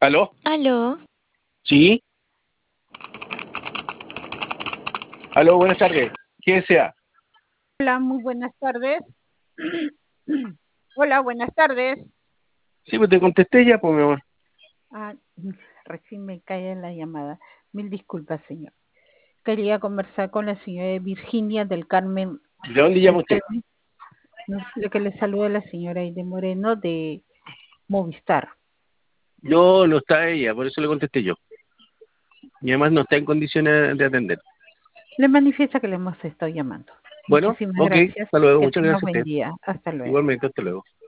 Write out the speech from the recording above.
¿Aló? Aló, ¿Sí? ¿Aló? Buenas tardes. ¿Quién sea? Hola, muy buenas tardes. Hola, buenas tardes. Sí, pues te contesté ya, pues, mi amor. Ah, recién me cae la llamada. Mil disculpas, señor. Quería conversar con la señora Virginia del Carmen ¿De dónde llama usted? Riquelme. No sé, que le saluda la señora Aide Moreno de Movistar. No, no está ella, por eso le contesté yo. Y además no está en condiciones de atender. Le manifiesta que le hemos estado llamando. Bueno, Muchísimas ok, gracias. hasta luego. Que Muchas tenga gracias a buen usted. día. Hasta luego. Igualmente, hasta luego.